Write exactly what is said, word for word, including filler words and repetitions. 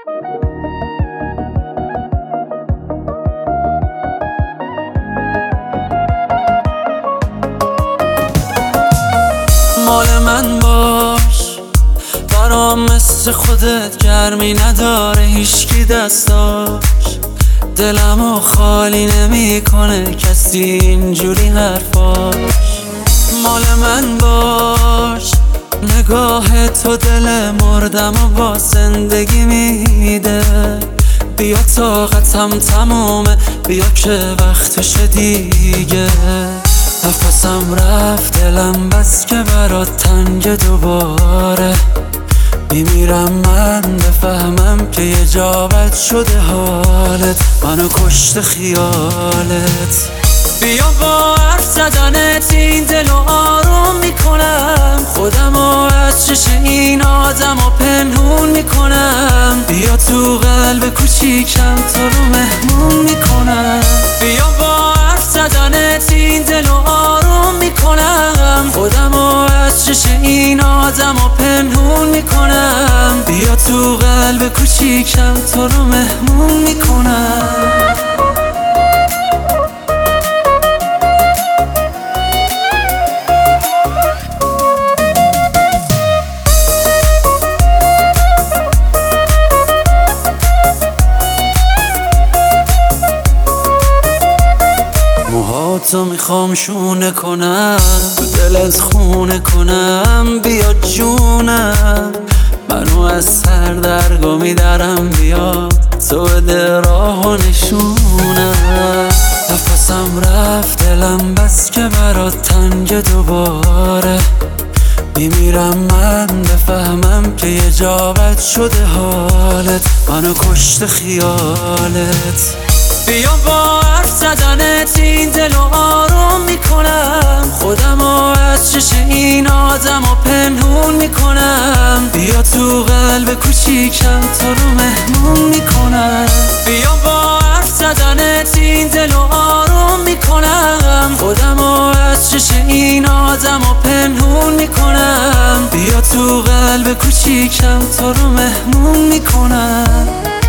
مال من باش، برام مثل خودت گرمی نداره هیچکی دستاش. دلمو خالی نمی کنه کسی اینجوری حرفاش. مال من باش، نگاه تو دل مردم و با زندگی میده. بیا طاقتم تمومه، بیا که وقتشه دیگه. نفسم رفت دلم بس که برات تنگ دوباره. میمیرم من بفهمم که یه جا بد شده حالت، منو کشت خیالت. بیا با حرف زدنت این دلو آروم میکنم، خودمو از چش این آدمو پنهون میکنم. بیا تو قلب کوچیکم تو رو مهمون میکنم. بیا با حرف زدنت این دلو آروم میکنم، خودمو از چش این آدمو پنهون میکنم. بیا تو قلب کوچیکم تو رو مهمون میکنم. موهاتو میخوام شونه کنم، تو دلت خونه کنم. بیا جونم، منو از سر درگا میدارم. بیا تو بده راه و نشونم. نفسم رفت دلم بس که برات تنگ دوباره. میمیرم من بفهمم که یه جا بد شده حالت، منو کشت خیالت. بیا با حرف زدنت این دلو آروم میکنم، خودمو از چش این آدمو پنهون میکنم. بیا تو قلب کوچیکم تو رو مهمون میکنم. بیا با حرف زدنت این دلو آروم میکنم، خودمو از چش این آدمو پنهون میکنم. بیا تو قلب کوچیکم تو رو مهمون میکنم.